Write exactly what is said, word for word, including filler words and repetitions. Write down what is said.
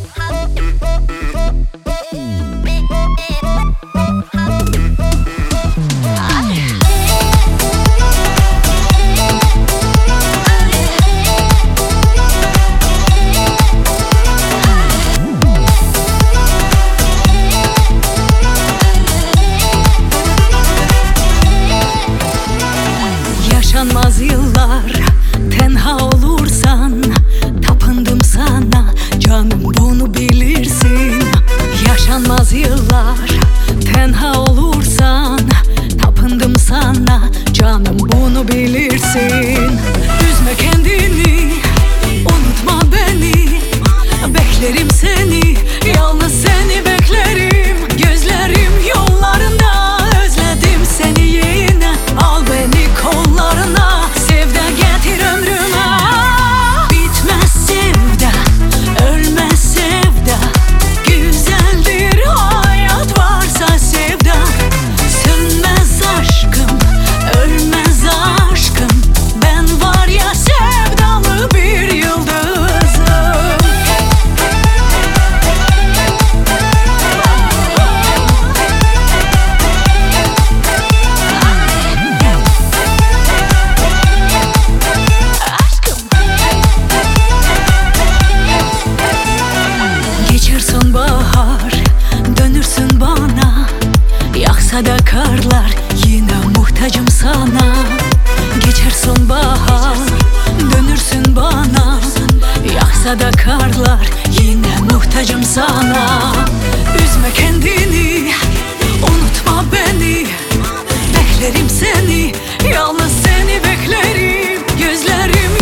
Yaşanmaz yıllar tenha olursan, tapındım sana canım, bunu bilirsin. Yaşanmaz yıllar tenha olursan, tapındım sana canım, bunu bilirsin. Üzme kendini, unutma beni, beklerim seni, yalnız seni beklerim. Gözlerim yollarında, özledim seni yine, al beni kollarına, sevda getir ömrüme. Bitmez sevda, ölmez sevda, güzeldir hayat varsa sevda. Sönmez aşkım, ölmez aşkım, ben var ya sevdalı bir yıldızım. Geçer sonbahar, dönürsün bana, yaksa da karlar, yine muhtacım sana. Geçer sonbahar, dönürsün bana, yaksa da karlar, yine muhtacım sana. Üzme kendini, unutma beni, beklerim seni, yalnız seni beklerim. Gözlerim